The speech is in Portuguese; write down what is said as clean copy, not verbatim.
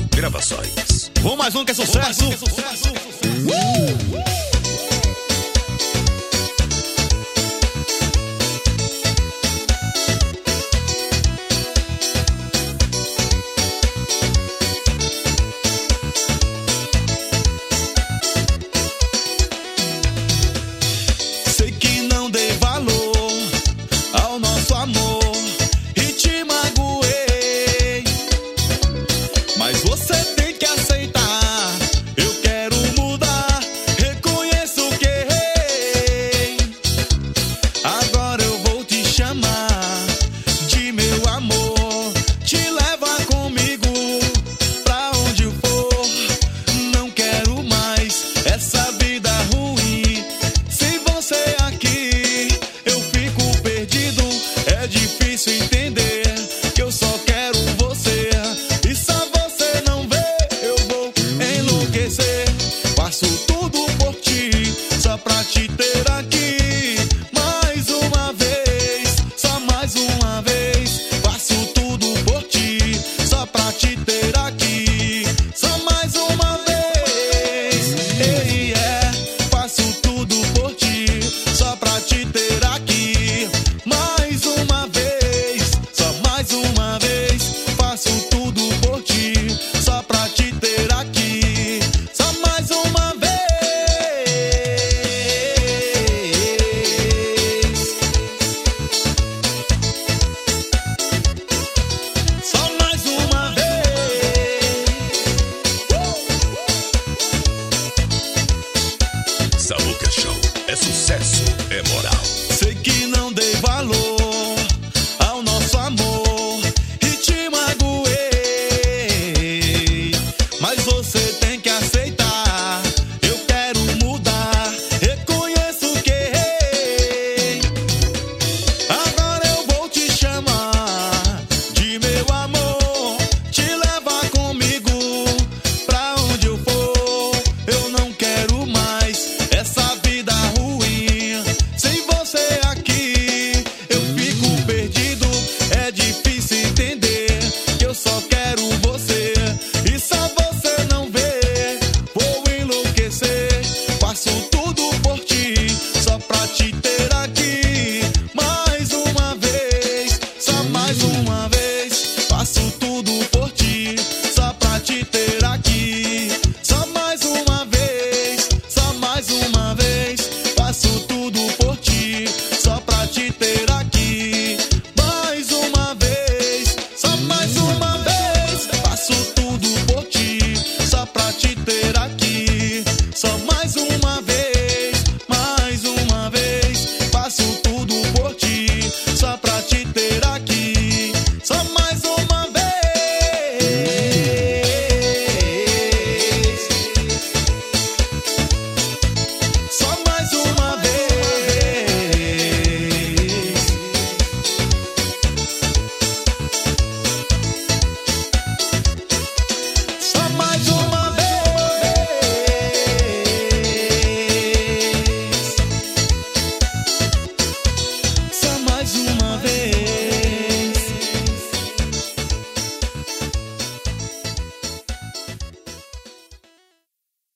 Gravações. Vamos mais um que é sucesso. Sei que não dei valor ao nosso amor e te magoei, mas você tem que aceitar. Eu quero mudar, reconheço que errei. Agora eu vou te chamar de meu amor, te levar comigo pra onde eu for. Não quero mais essa vida ruim. Sem você aqui eu fico perdido. É difícil entender que eu só quero você. E só você não vê, eu vou enlouquecer. Faço tudo por ti, só pra te ter aqui. Mais uma vez, só mais uma vez. Faço tudo por ti, só pra te ter aqui. Só mais uma vez. Ei, faço tudo por ti, só pra te ter aqui. Mais uma vez, só mais uma vez. Faço tudo por ti, só pra te ter aqui. Só mais uma vez. Só mais uma vez. Samuca Show é sucesso, é moral. Sei que não dei valor ao nosso amor e te magoei, mas você tem que aceitar. Eu quero mudar, reconheço que errei. Agora eu vou te chamar de meu amor, te levar comigo pra onde eu for. Eu não quero mais essa vida ruim. Sem você aqui eu fico perdido. É difícil entender que eu só quero você. E só você não vê, vou enlouquecer. Faço tudo por ti, só pra te ter aqui. Mais uma vez, só mais uma vez. Faço tudo por ti, só pra te ter aqui.